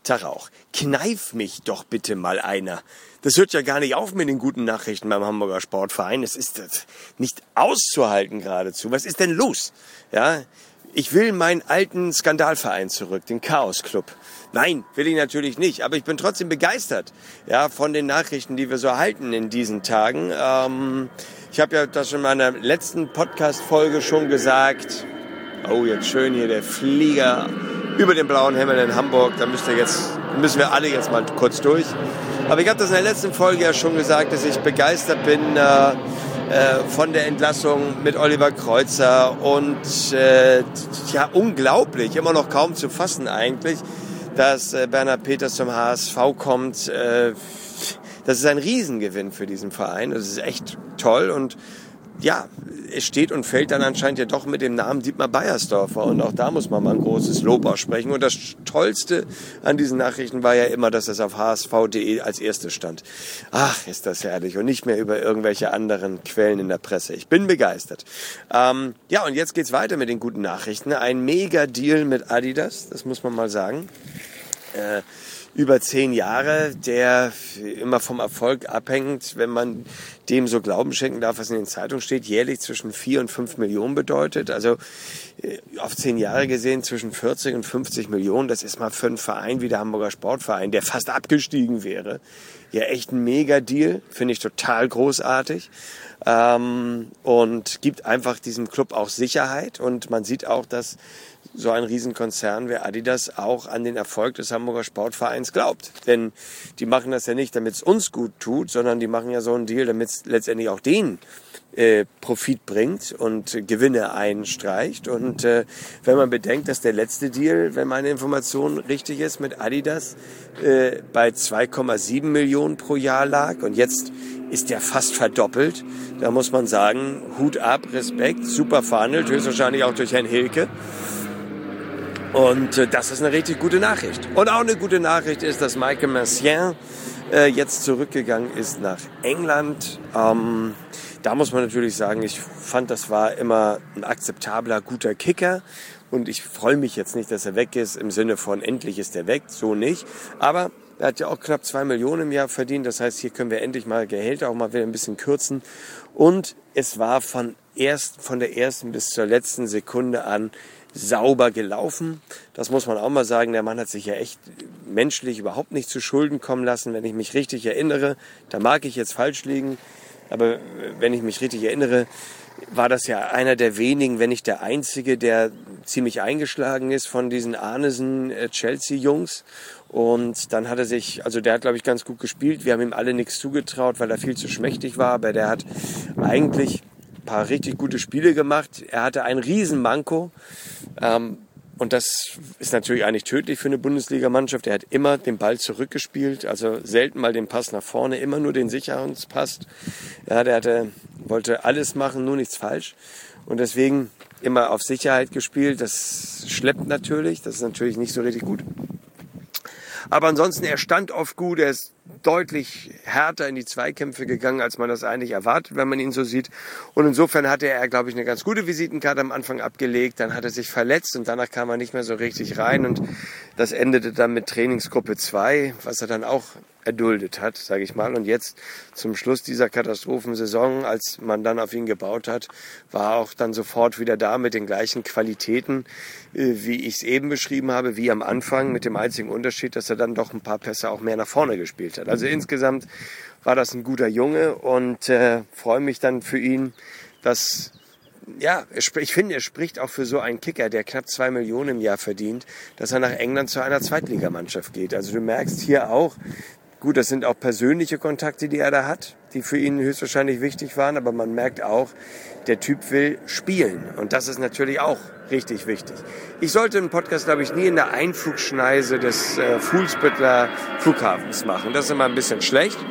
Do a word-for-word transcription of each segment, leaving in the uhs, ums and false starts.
Tag auch. Kneif mich doch bitte mal einer. Das hört ja gar nicht auf mit den guten Nachrichten beim Hamburger Sportverein. Es ist nicht auszuhalten geradezu. Was ist denn los? Ja, ich will meinen alten Skandalverein zurück, den Chaos Club. Nein, will ich natürlich nicht, aber ich bin trotzdem begeistert, ja, von den Nachrichten, die wir so erhalten in diesen Tagen. Ähm, ich habe ja das in meiner letzten Podcast-Folge schon gesagt. Oh, jetzt schön hier der Flieger über den blauen Himmel in Hamburg. Da müsst ihr jetzt, müssen wir alle jetzt mal kurz durch. Aber ich habe das in der letzten Folge ja schon gesagt, dass ich begeistert bin äh, äh, von der Entlassung mit Oliver Kreuzer. Und äh, ja, unglaublich, immer noch kaum zu fassen eigentlich, dass äh, Bernhard Peters zum H S V kommt. Äh, das ist ein Riesengewinn für diesen Verein. Das ist echt toll und ja, es steht und fällt dann anscheinend ja doch mit dem Namen Dietmar Beiersdorfer. Und auch da muss man mal ein großes Lob aussprechen. Und das Tollste an diesen Nachrichten war ja immer, dass das auf h s v punkt d e als erstes stand. Ach, ist das herrlich. Und nicht mehr über irgendwelche anderen Quellen in der Presse. Ich bin begeistert. Ähm, ja, und jetzt geht's weiter mit den guten Nachrichten. Ein Mega-Deal mit Adidas, das muss man mal sagen. Äh, über zehn Jahre, der immer vom Erfolg abhängt, wenn man dem so Glauben schenken darf, was in den Zeitungen steht, jährlich zwischen vier und fünf Millionen bedeutet. Also auf zehn Jahre gesehen zwischen vierzig und fünfzig Millionen. Das ist mal für einen Verein wie der Hamburger Sportverein, der fast abgestiegen wäre, ja echt ein Mega-Deal. Finde ich total großartig. Ähm, und gibt einfach diesem Club auch Sicherheit. Und man sieht auch, dass so ein Riesenkonzern wie Adidas auch an den Erfolg des Hamburger Sportvereins glaubt. Denn die machen das ja nicht, damit es uns gut tut, sondern die machen ja so einen Deal, damit es letztendlich auch denen äh, Profit bringt und äh, Gewinne einstreicht. Und äh, wenn man bedenkt, dass der letzte Deal, wenn meine Information richtig ist, mit Adidas äh, bei zwei Komma sieben Millionen pro Jahr lag und jetzt ist der fast verdoppelt, da muss man sagen, Hut ab, Respekt, super verhandelt, höchstwahrscheinlich auch durch Herrn Hilke. Und äh, das ist eine richtig gute Nachricht. Und auch eine gute Nachricht ist, dass Michael Mercier äh, jetzt zurückgegangen ist nach England. Ähm, da muss man natürlich sagen, ich fand, das war immer ein akzeptabler, guter Kicker. Und ich freue mich jetzt nicht, dass er weg ist, im Sinne von endlich ist er weg, so nicht. Aber er hat ja auch knapp zwei Millionen im Jahr verdient. Das heißt, hier können wir endlich mal Gehälter auch mal wieder ein bisschen kürzen. Und es war von, erst, von der ersten bis zur letzten Sekunde an sauber gelaufen. Das muss man auch mal sagen. Der Mann hat sich ja echt menschlich überhaupt nicht zu Schulden kommen lassen. Wenn ich mich richtig erinnere, da mag ich jetzt falsch liegen, aber wenn ich mich richtig erinnere, war das ja einer der wenigen, wenn nicht der einzige, der ziemlich eingeschlagen ist von diesen Arnesen-Chelsea-Jungs. Und dann hat er sich, also der hat, glaube ich, ganz gut gespielt. Wir haben ihm alle nichts zugetraut, weil er viel zu schmächtig war. Aber der hat eigentlich ein paar richtig gute Spiele gemacht. Er hatte ein Riesenmanko. Ähm, und das ist natürlich eigentlich tödlich für eine Bundesligamannschaft. Er hat immer den Ball zurückgespielt, also selten mal den Pass nach vorne, immer nur den Sicherungspass. Ja, der hatte, wollte alles machen, nur nichts falsch. Und deswegen immer auf Sicherheit gespielt. Das schleppt natürlich, das ist natürlich nicht so richtig gut. Aber ansonsten, er stand oft gut, er ist deutlich härter in die Zweikämpfe gegangen, als man das eigentlich erwartet, wenn man ihn so sieht. Und insofern hatte er, glaube ich, eine ganz gute Visitenkarte am Anfang abgelegt. Dann hat er sich verletzt und danach kam er nicht mehr so richtig rein. Und das endete dann mit Trainingsgruppe zwei, was er dann auch erduldet hat, sage ich mal. Und jetzt zum Schluss dieser Katastrophensaison, als man dann auf ihn gebaut hat, war er auch dann sofort wieder da mit den gleichen Qualitäten, wie ich es eben beschrieben habe, wie am Anfang, mit dem einzigen Unterschied, dass er dann doch ein paar Pässe auch mehr nach vorne gespielt hat. Also insgesamt war das ein guter Junge und äh, freue mich dann für ihn, dass, ja, ich finde, er spricht auch für so einen Kicker, der knapp zwei Millionen im Jahr verdient, dass er nach England zu einer Zweitligamannschaft geht. Also du merkst hier auch, gut, das sind auch persönliche Kontakte, die er da hat, die für ihn höchstwahrscheinlich wichtig waren, aber man merkt auch, der Typ will spielen und das ist natürlich auch richtig wichtig. Ich sollte einen Podcast, glaube ich, nie in der Einflugschneise des äh, Fuhlsbüttler Flughafens machen. Das ist immer ein bisschen schlecht.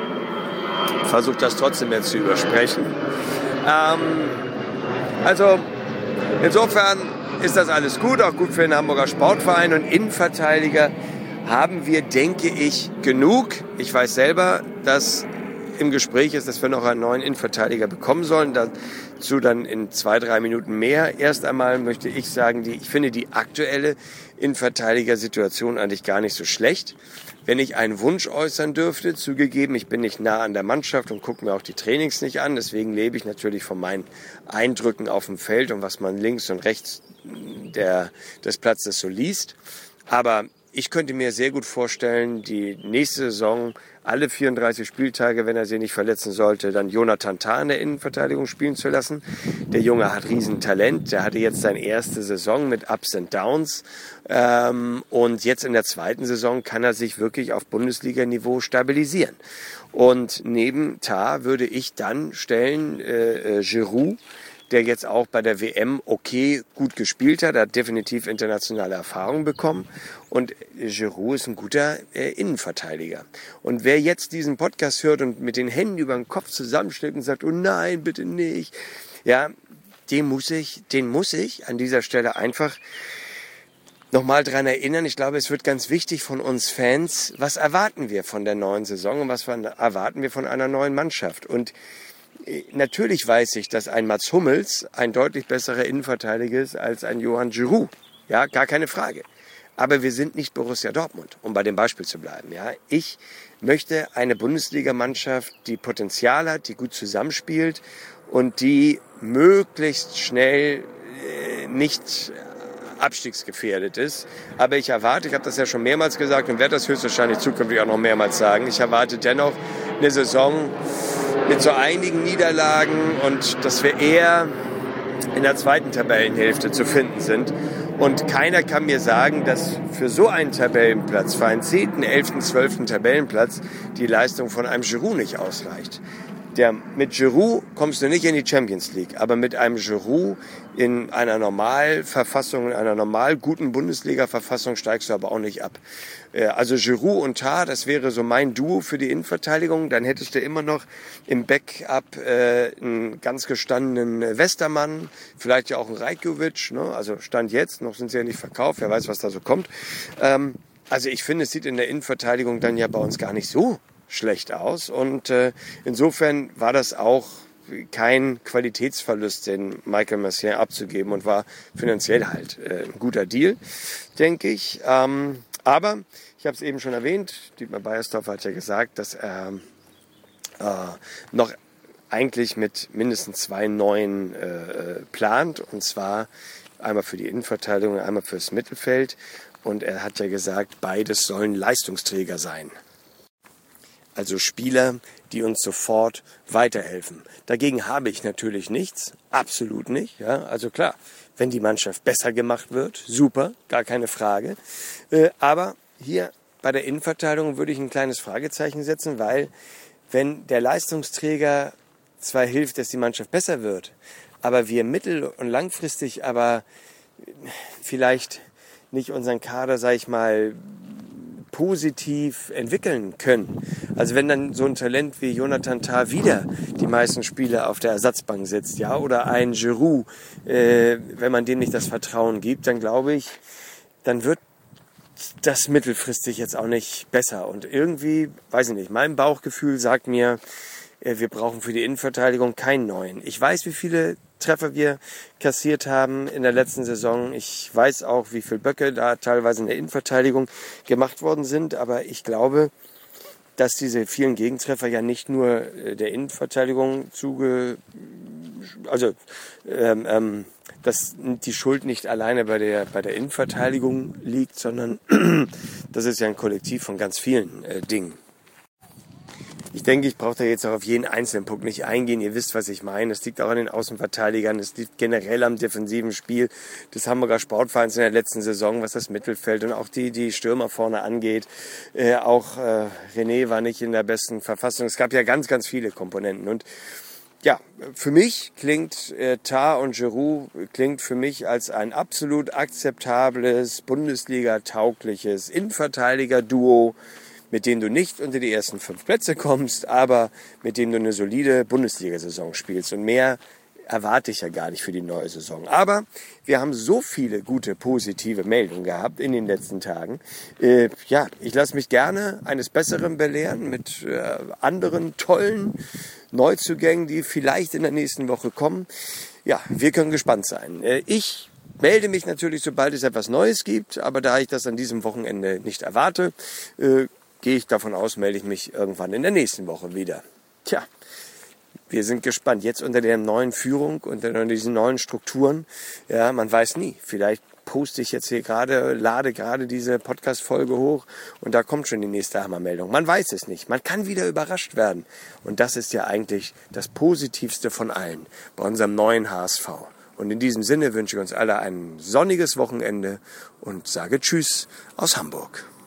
Ich versuche das trotzdem jetzt zu übersprechen. Ähm, also insofern ist das alles gut, auch gut für den Hamburger Sportverein und Innenverteidiger haben wir, denke ich, genug. Ich weiß selber, dass im Gespräch ist, dass wir noch einen neuen Innenverteidiger bekommen sollen. Dazu dann in zwei, drei Minuten mehr. Erst einmal möchte ich sagen, die, ich finde die aktuelle Innenverteidiger-Situation eigentlich gar nicht so schlecht. Wenn ich einen Wunsch äußern dürfte, zugegeben, ich bin nicht nah an der Mannschaft und gucke mir auch die Trainings nicht an. Deswegen lebe ich natürlich von meinen Eindrücken auf dem Feld und was man links und rechts der, des Platzes so liest. Aber ich könnte mir sehr gut vorstellen, die nächste Saison, alle vierunddreißig Spieltage, wenn er sich nicht verletzen sollte, dann Jonathan Tah in der Innenverteidigung spielen zu lassen. Der Junge hat Riesentalent, der hatte jetzt seine erste Saison mit Ups and Downs. Ähm, und jetzt in der zweiten Saison kann er sich wirklich auf Bundesliga-Niveau stabilisieren. Und neben Tah würde ich dann stellen äh, äh, Giroud, der jetzt auch bei der W M okay gut gespielt hat, hat definitiv internationale Erfahrung bekommen. Und Giroud ist ein guter äh, Innenverteidiger. Und wer jetzt diesen Podcast hört und mit den Händen über den Kopf zusammenschlägt und sagt, oh nein, bitte nicht, ja, den muss ich, den muss ich an dieser Stelle einfach nochmal dran erinnern. Ich glaube, es wird ganz wichtig von uns Fans, was erwarten wir von der neuen Saison und was erwarten wir von einer neuen Mannschaft? Und natürlich weiß ich, dass ein Mats Hummels ein deutlich besserer Innenverteidiger ist als ein Johan Giroud. Ja, gar keine Frage. Aber wir sind nicht Borussia Dortmund, um bei dem Beispiel zu bleiben. Ja, ich möchte eine Bundesligamannschaft, die Potenzial hat, die gut zusammenspielt und die möglichst schnell äh, nicht abstiegsgefährdet ist. Aber ich erwarte, ich habe das ja schon mehrmals gesagt und werde das höchstwahrscheinlich zukünftig auch noch mehrmals sagen, ich erwarte dennoch eine Saison mit so einigen Niederlagen und dass wir eher in der zweiten Tabellenhälfte zu finden sind. Und keiner kann mir sagen, dass für so einen Tabellenplatz, für einen zehnten, elften, zwölften Tabellenplatz die Leistung von einem Giroud nicht ausreicht. Der, mit Giroud kommst du nicht in die Champions League, aber mit einem Giroud in einer Normalverfassung, in einer normal guten Bundesliga-Verfassung steigst du aber auch nicht ab. Also Giroud und Tah, das wäre so mein Duo für die Innenverteidigung. Dann hättest du immer noch im Backup äh, einen ganz gestandenen Westermann, vielleicht ja auch einen Rajkovic, ne? Also Stand jetzt, noch sind sie ja nicht verkauft, wer weiß, was da so kommt. Ähm, also ich finde, es sieht in der Innenverteidigung dann ja bei uns gar nicht so schlecht aus und äh, insofern war das auch kein Qualitätsverlust, den Michael Messiaen abzugeben und war finanziell halt äh, ein guter Deal, denke ich. Ähm, aber ich habe es eben schon erwähnt, Dietmar Beiersdorfer hat ja gesagt, dass er äh, noch eigentlich mit mindestens zwei neuen äh, plant und zwar einmal für die Innenverteidigung, einmal fürs Mittelfeld und er hat ja gesagt, beides sollen Leistungsträger sein. Also Spieler, die uns sofort weiterhelfen. Dagegen habe ich natürlich nichts, absolut nicht. Ja, also klar, wenn die Mannschaft besser gemacht wird, super, gar keine Frage. Äh, aber hier bei der Innenverteidigung würde ich ein kleines Fragezeichen setzen, weil wenn der Leistungsträger zwar hilft, dass die Mannschaft besser wird, aber wir mittel- und langfristig aber vielleicht nicht unseren Kader, sag ich mal, positiv entwickeln können. Also wenn dann so ein Talent wie Jonathan Tah wieder die meisten Spiele auf der Ersatzbank sitzt, ja, oder ein Giroud, äh, wenn man dem nicht das Vertrauen gibt, dann glaube ich, dann wird das mittelfristig jetzt auch nicht besser. Und irgendwie, weiß ich nicht, mein Bauchgefühl sagt mir, äh, wir brauchen für die Innenverteidigung keinen neuen. Ich weiß, wie viele Treffer wir kassiert haben in der letzten Saison. Ich weiß auch, wie viele Böcke da teilweise in der Innenverteidigung gemacht worden sind. Aber ich glaube, dass diese vielen Gegentreffer ja nicht nur der Innenverteidigung zuge... Also, ähm, ähm, dass die Schuld nicht alleine bei der, bei der Innenverteidigung liegt, sondern das ist ja ein Kollektiv von ganz vielen äh, Dingen. Ich denke, ich brauche da jetzt auch auf jeden einzelnen Punkt nicht eingehen. Ihr wisst, was ich meine. Es liegt auch an den Außenverteidigern. Es liegt generell am defensiven Spiel des Hamburger Sportvereins in der letzten Saison, was das Mittelfeld und auch die, die Stürmer vorne angeht. Äh, auch äh, René war nicht in der besten Verfassung. Es gab ja ganz, ganz viele Komponenten. Und ja, für mich klingt äh, Tah und Giroud klingt für mich als ein absolut akzeptables, Bundesliga-taugliches Innenverteidiger-Duo, mit dem du nicht unter die ersten fünf Plätze kommst, aber mit dem du eine solide Bundesliga-Saison spielst. Und mehr erwarte ich ja gar nicht für die neue Saison. Aber wir haben so viele gute, positive Meldungen gehabt in den letzten Tagen. Äh, ja, ich lasse mich gerne eines Besseren belehren mit äh, anderen tollen Neuzugängen, die vielleicht in der nächsten Woche kommen. Ja, wir können gespannt sein. Äh, ich melde mich natürlich, sobald es etwas Neues gibt, aber da ich das an diesem Wochenende nicht erwarte, äh, gehe ich davon aus, melde ich mich irgendwann in der nächsten Woche wieder. Tja, wir sind gespannt. Jetzt unter der neuen Führung, unter diesen neuen Strukturen, ja, man weiß nie. Vielleicht poste ich jetzt hier gerade, lade gerade diese Podcast-Folge hoch und da kommt schon die nächste Hammermeldung. Man weiß es nicht. Man kann wieder überrascht werden. Und das ist ja eigentlich das Positivste von allen bei unserem neuen H S V. Und in diesem Sinne wünsche ich uns alle ein sonniges Wochenende und sage Tschüss aus Hamburg.